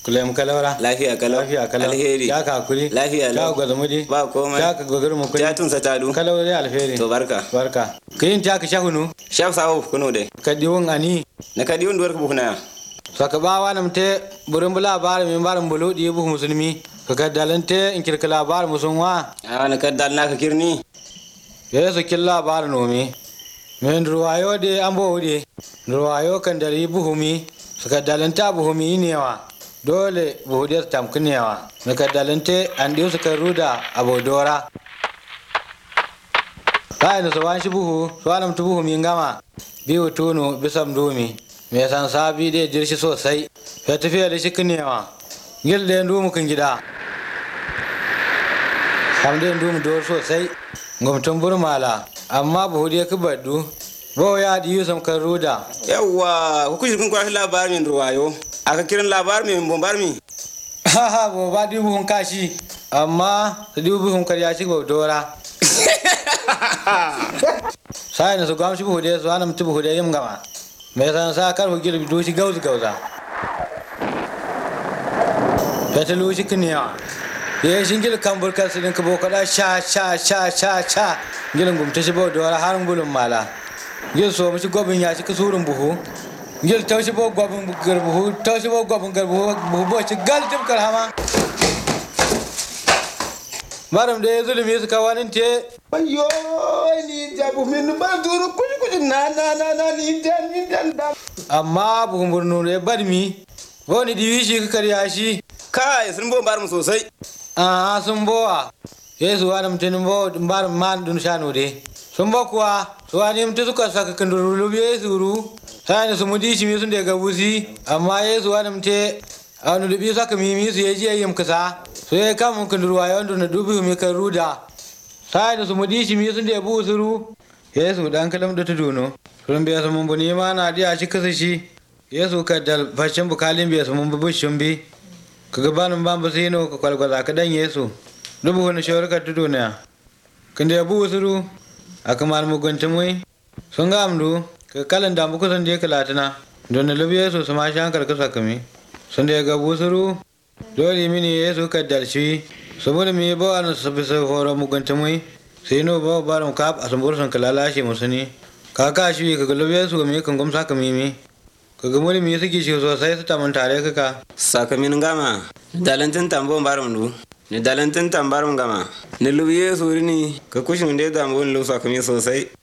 Kulem kalawara. Lafiya kalau. Lafiya kalau. Alheri. Ya ka kuri. Lafiya lau. Ya gwazamudi. Ba komai. Ya ka gogar mu kuri. Ja tun sa tadu. Kalawari alheri. To barka. Barka. Kin ta ka shahunu. Shaf sawo kuno dai. Ka diwon ani. Na ka diwon duwar ka buhuna. Saka ba wa namte burin bula bar min barin bulu di bu musulmi. Ka dalante in kirkala bar musunwa. Na ka dal na ka kirni. Yesu killa bar nomi. Men ruwayo de ambo de. Ruwayo kan dari buhumi. Saka dalanta buhumi newa. Dole buhudiyar tamkunewa. Naka dalante an diyo suka ruda abodora. Sai na sawan shi buhu, sawan tu buhu min gama. Biyu tunu bisam dumi. Me san sabi de jirshi sosai. Ya tafiya da shi kunewa. Gil da ndu mu kan gida. Kam da ndu mu dor sosai. Gwamnatin burmala. Amma buhudiyar kubaddu. Bo ya diyo sam kan ruda. Yawwa, ku kushi kun kwashi labarin ruwayo. Aka kiran labar mai bombar mi. Haha, bo ba dubu hun kashi. Amma su dubu hun karya shi dora. Sai na su gwamshi buhude su hana mutu buhude yin gama. Mai san sa kar hugir dushi gauza. Fata lushi kiniya. Ya shi gil kan burkar su dinka bokada sha. Gilin gumta shi dora harin bulun mala. Gil so mishi gobin ya shi kasurin buhu. Gil taushi bo gobin garbuhu, taushi bo gobin garbuhu, buhu shi gal tim karhama. Maram da zulumi su kawanin te. Ayyo, ni jabu min ba duru kuji na ni dan da. Amma buhun burnu ne barmi. Wani diwi shi ka karya shi. Kai sun bombar mu sosai. Sun bowa. Yesu wani mutumin bo bar man dun shanu de. Sun bo kuwa, su wani mutu suka saka kanduru lubi Yesu ru. Sai su mudi shi mi sun daga busi. Amma Yesu wani mutu a wani lubi saka mimi su yaji yayyam kasa. So ya kama kanduru wa yawan na dubi mi kan ruda. Sai su mudi shi mi sun da busi ru. Yesu dan kalam da tuduno. Sun biya su mun buni ma na diya shi kasa shi. Yesu ka dal fashin bukalin biya su mun bushin bi. Ka gabanin ban basino ka kwalgwaza ka dan Yesu. Dubu wani shawarkar tuduna. Kan da busi ru. Aka mal mugunta mui. Sun ga amdu. Ka kalan da muku san je kalatina. Don na lubi Yesu su ma shankar kasa kami. Sun da ga busuru. Dole mini Yesu ka dalshi. Saboda me ba an sabi sai horo mugunta mui. Sai no ba baram kap asambur san kalalashi musuni. Ka shi ka lubi Yesu me kan gumsa kami mi. Ka ga muri me suke shi sosai su tamun tare ka. Sakamin gama. Dalantin tambo baram du. Ni dalantin tambarin gama. Ni lubi Yesu ni ka kushin da dambo ni lu sakami sosai.